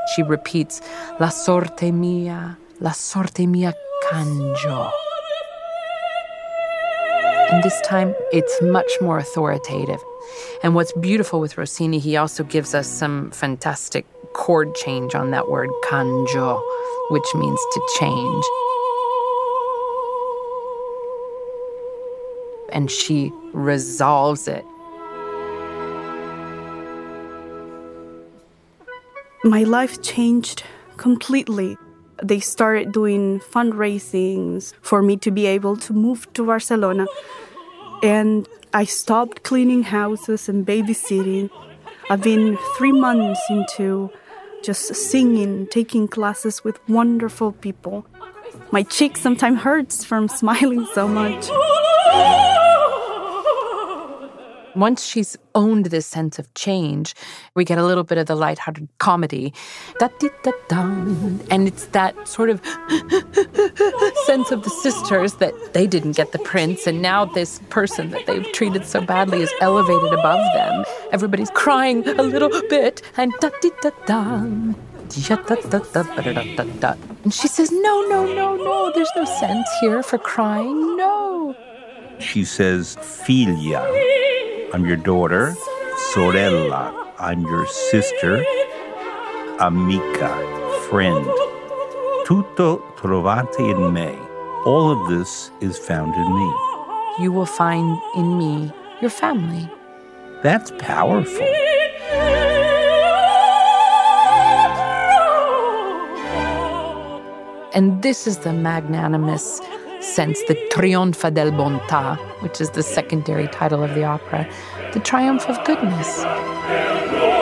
She repeats, la sorte mia canjo. And this time, it's much more authoritative. And what's beautiful with Rossini, he also gives us some fantastic chord change on that word, canjo, which means to change. And she resolves it. My life changed completely. They started doing fundraisings for me to be able to move to Barcelona. And I stopped cleaning houses and babysitting. I've been 3 months into just singing, taking classes with wonderful people. My cheek sometimes hurts from smiling so much. Once she's owned this sense of change, we get a little bit of the lighthearted comedy. And it's that sort of sense of the sisters that they didn't get the prince, and now this person that they've treated so badly is elevated above them. Everybody's crying a little bit, and and she says, no, there's no sense here for crying, no. She says, figlia, I'm your daughter. Sorella, I'm your sister. Amica, friend. Tutto trovate in me. All of this is found in me. You will find in me your family. That's powerful. And this is the magnanimous sense, the trionfa del bontà, which is the secondary title of the opera, the triumph of goodness.